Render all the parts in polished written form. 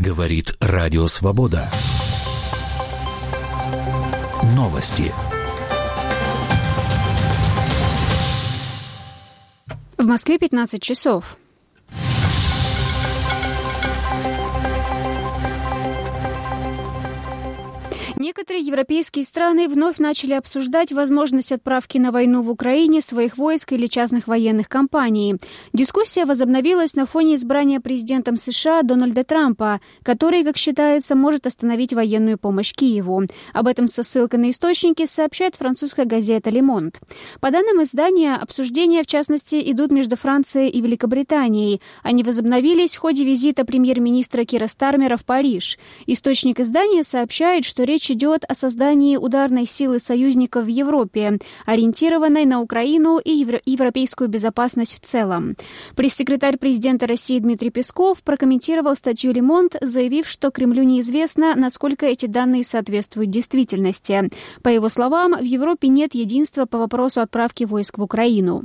Говорит Радио Свобода. Новости. В Москве 15 часов. Некоторые европейские страны вновь начали обсуждать возможность отправки на войну в Украине своих войск или частных военных компаний. Дискуссия возобновилась на фоне избрания президентом США Дональда Трампа, который, как считается, может остановить военную помощь Киеву. Об этом со ссылкой на источники сообщает французская газета «Le Monde». По данным издания, обсуждения, в частности, идут между Францией и Великобританией. Они возобновились в ходе визита премьер-министра Кира Стармера в Париж. Источник издания сообщает, что речь идет о создании ударной силы союзников в Европе, ориентированной на Украину и европейскую безопасность в целом. Пресс-секретарь президента России Дмитрий Песков прокомментировал статью «Le Monde», заявив, что Кремлю неизвестно, насколько эти данные соответствуют действительности. По его словам, в Европе нет единства по вопросу отправки войск в Украину.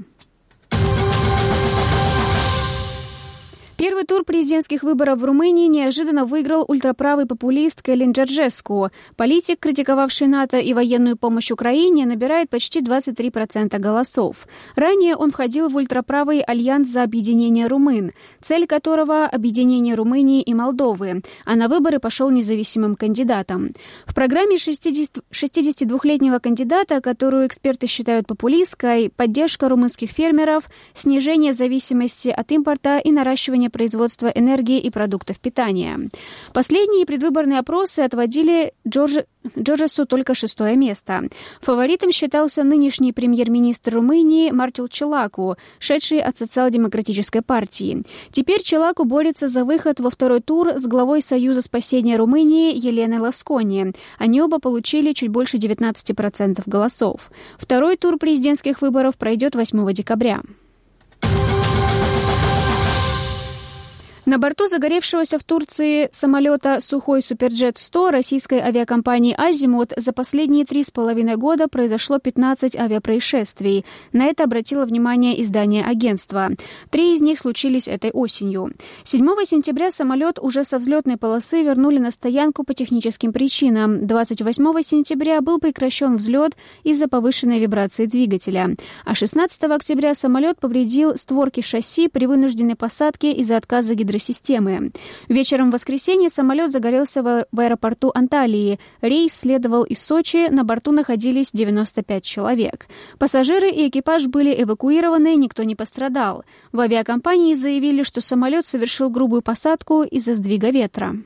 Первый тур президентских выборов в Румынии неожиданно выиграл ультраправый популист Калин Джорджеску. Политик, критиковавший НАТО и военную помощь Украине, набирает почти 23% голосов. Ранее он входил в ультраправый альянс за объединение румын, цель которого – объединение Румынии и Молдовы, а на выборы пошел независимым кандидатом. В программе 62-летнего кандидата, которую эксперты считают популистской, поддержка румынских фермеров, снижение зависимости от импорта и наращивание производства энергии и продуктов питания. Последние предвыборные опросы отводили Джорджесу только 6-е место. Фаворитом считался нынешний премьер-министр Румынии Мартил Челаку, шедший от социал-демократической партии. Теперь Челаку борется за выход во второй тур с главой Союза спасения Румынии Еленой Ласкони. Они оба получили чуть больше 19% голосов. Второй тур президентских выборов пройдет 8 декабря. На борту загоревшегося в Турции самолета «Сухой Суперджет-100» российской авиакомпании «Азимут» за последние 3,5 года произошло 15 авиапроисшествий. На это обратило внимание издание агентства. 3 из них случились этой осенью. 7 сентября самолет уже со взлетной полосы вернули на стоянку по техническим причинам. 28 сентября был прекращен взлет из-за повышенной вибрации двигателя. А 16 октября самолет повредил створки шасси при вынужденной посадке из-за отказа гидросистемы. Вечером в воскресенье самолет загорелся в аэропорту Анталии. Рейс следовал из Сочи, на борту находились 95 человек. Пассажиры и экипаж были эвакуированы, никто не пострадал. В авиакомпании заявили, что самолет совершил грубую посадку из-за сдвига ветра.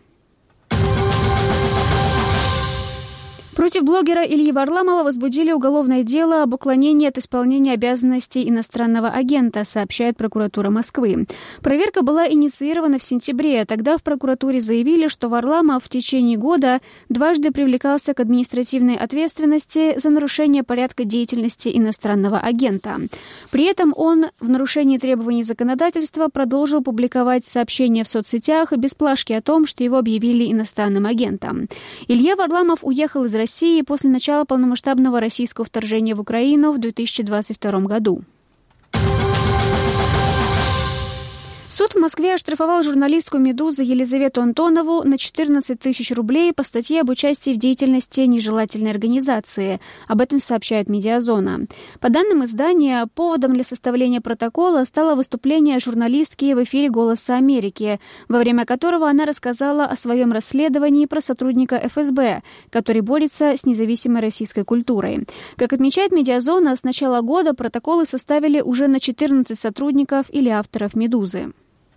Против блогера Ильи Варламова возбудили уголовное дело об уклонении от исполнения обязанностей иностранного агента, сообщает прокуратура Москвы. Проверка была инициирована в сентябре. Тогда в прокуратуре заявили, что Варламов в течение года дважды привлекался к административной ответственности за нарушение порядка деятельности иностранного агента. При этом он в нарушении требований законодательства продолжил публиковать сообщения в соцсетях без плашки о том, что его объявили иностранным агентом. Илья Варламов уехал из России после начала полномасштабного российского вторжения в Украину в 2022 году. Суд в Москве оштрафовал журналистку «Медузы» Елизавету Антонову на 14 тысяч рублей по статье об участии в деятельности нежелательной организации. Об этом сообщает «Медиазона». По данным издания, поводом для составления протокола стало выступление журналистки в эфире «Голоса Америки», во время которого она рассказала о своем расследовании про сотрудника ФСБ, который борется с независимой российской культурой. Как отмечает «Медиазона», с начала года протоколы составили уже на 14 сотрудников или авторов «Медузы».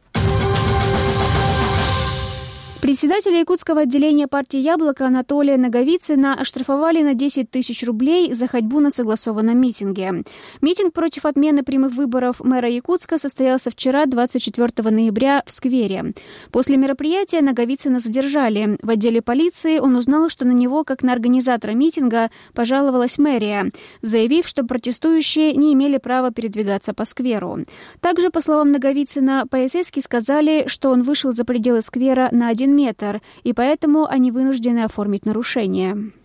Председателя якутского отделения партии «Яблоко» Анатолия Наговицына оштрафовали на 10 тысяч рублей за ходьбу на согласованном митинге. Митинг против отмены прямых выборов мэра Якутска состоялся вчера, 24 ноября, в сквере. После мероприятия Наговицына задержали. В отделе полиции он узнал, что на него, как на организатора митинга, пожаловалась мэрия, заявив, что протестующие не имели права передвигаться по скверу. Также, по словам Наговицына, полицейские сказали, что он вышел за пределы сквера на 1 метр, и поэтому они вынуждены оформить нарушение.